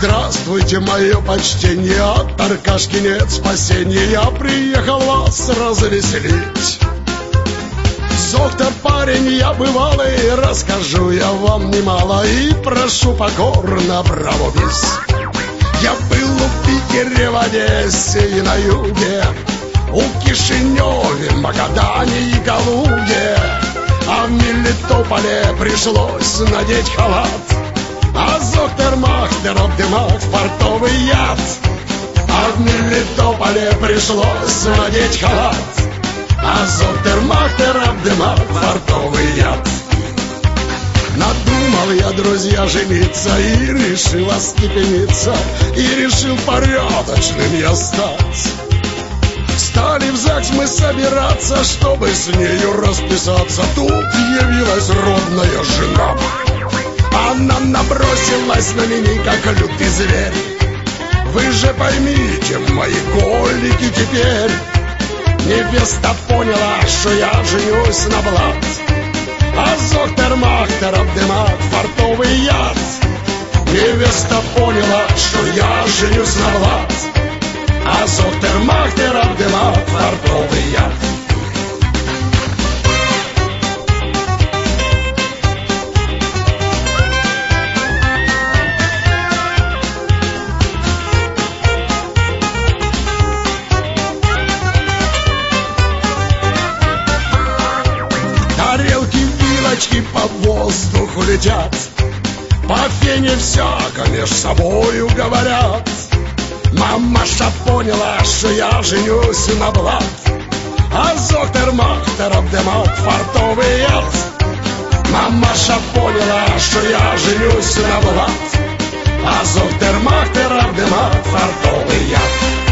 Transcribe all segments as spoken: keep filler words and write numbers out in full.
Здравствуйте, мое почтение, от Аркашки нет спасения. Я приехал вас развеселить. Доктор, парень, я бывалый, расскажу я вам немало и прошу покорно, браво, бис. Я был у Питере, в Одессе и на юге, у Кишиневе, Магадане и Калуге, а в Мелитополе пришлось надеть халат. А Зохтер-Махтер обдымал портовый яд. А в Мелитополе пришлось надеть халат. А Зохтер-Махтер обдымал портовый яд. Надумал я, друзья, жениться и решил остепениться, и решил порядочным я стать. Стали в ЗАГС мы собираться, чтобы с нею расписаться. Тут явилась родная жена. Она набросилась на меня, как лютый зверь. Вы же поймите, мои голики, теперь невеста поняла, что я женюсь на Влад. А Зохтер-Махтер обдымает фартовый яд. Невеста поняла, что я женюсь на Влад. А Зохтер-Махтер обдымает фартовый яд. Тарелки, вилочки по воздуху летят, по фене всяко меж собою говорят. Мамаша поняла, что я женюсь на Влад. А Зохтер-Махтер обдымал фартовый яд. Мамаша поняла, что я женюсь на Влад. А Зохтер-Махтер обдымал фартовый яд.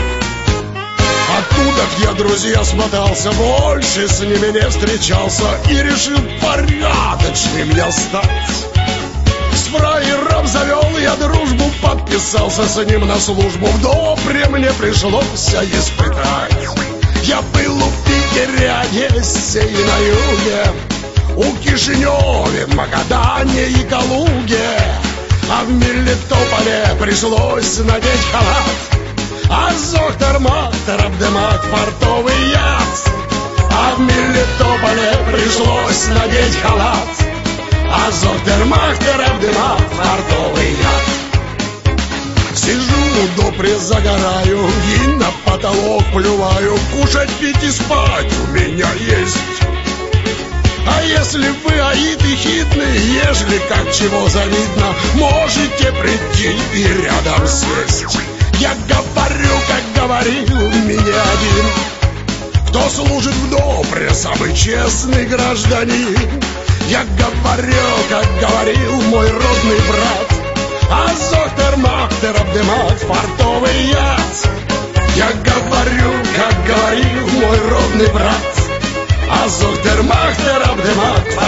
Оттуда я, друзья, смотался, больше с ними не встречался и решил порядочным я стать. С фраером завел я дружбу, подписался с ним на службу. В Допре мне пришлось испытать. Я был у Питере, Одессе и на юге, у Кишиневе, Магадане и Калуге, а в Мелитополе пришлось надеть халат. А Зохтер-Махтер обдымает фартовый яд. А в Мелитополе пришлось надеть халат. А Зохтер-Махтер обдымает фартовый яд. Сижу у Допре, загораю и на потолок плюваю. Кушать, пить и спать у меня есть. А если вы аиды хитные, ежели как чего завидно, можете прийти и рядом сесть. Я говорю, как говорил меня один, кто служит в Допре, самый честный гражданин. Я говорю, как говорил мой родный брат. А Зохтер-Махтер обдымает фартовый яд. Я говорю, как говорил мой родный брат. А Зохтер-Махтер обдымает